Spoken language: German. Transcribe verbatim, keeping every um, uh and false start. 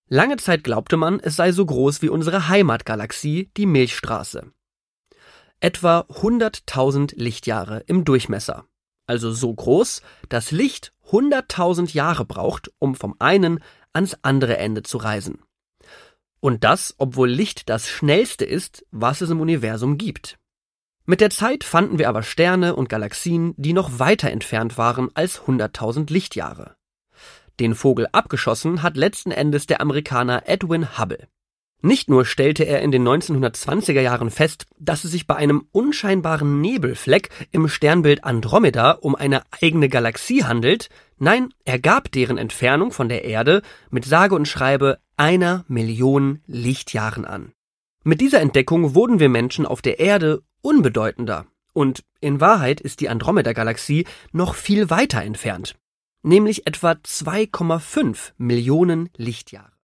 Lange Zeit glaubte man, es sei so groß wie unsere Heimatgalaxie, die Milchstraße. Etwa hunderttausend Lichtjahre im Durchmesser. Also so groß, dass Licht hunderttausend Jahre braucht, um vom einen ans andere Ende zu reisen. Und das, obwohl Licht das schnellste ist, was es im Universum gibt. Mit der Zeit fanden wir aber Sterne und Galaxien, die noch weiter entfernt waren als hunderttausend Lichtjahre. Den Vogel abgeschossen hat letzten Endes der Amerikaner Edwin Hubble. Nicht nur stellte er in den neunzehnhundertzwanziger Jahren fest, dass es sich bei einem unscheinbaren Nebelfleck im Sternbild Andromeda um eine eigene Galaxie handelt, nein, er gab deren Entfernung von der Erde mit sage und schreibe einer Million Lichtjahren an. Mit dieser Entdeckung wurden wir Menschen auf der Erde unbedeutender. Und in Wahrheit ist die Andromeda-Galaxie noch viel weiter entfernt, nämlich etwa zwei Komma fünf Millionen Lichtjahre.